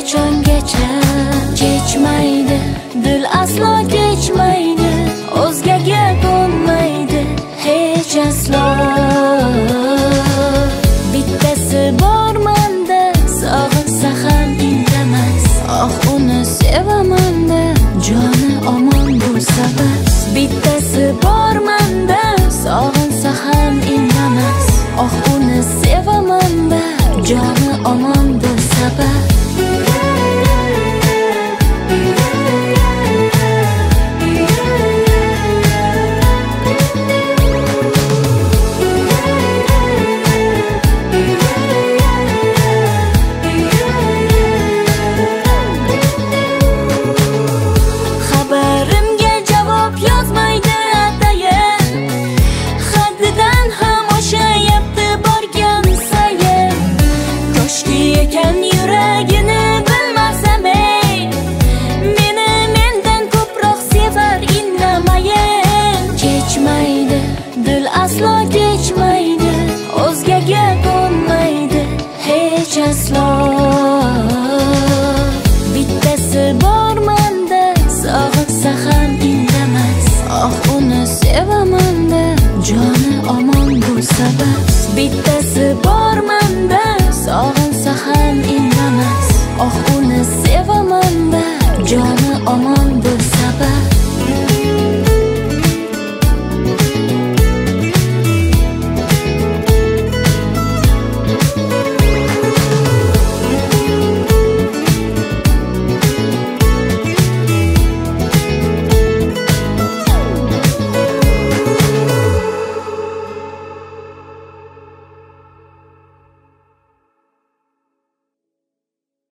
qachongacha kechmaydi, dil aslo kechmaydi, o'zgaga bo'lmaydi hech aslo. Bittasi bor menda, sog'insa ham indamas, uni sevaman-da, joni omon bo'lsa bas. Bittasi bor menda, sog'insa ham indamas, uni sevaman-da, joni omon bo'lsa bas. Dil aslo kechmaydi, o'zgaga bo'lmaydi hech aslo. Bittasi bor menda, sog'insa ham indamas, uni sevaman-da, joni omon bo'lsa bas. Bittasi bor menda,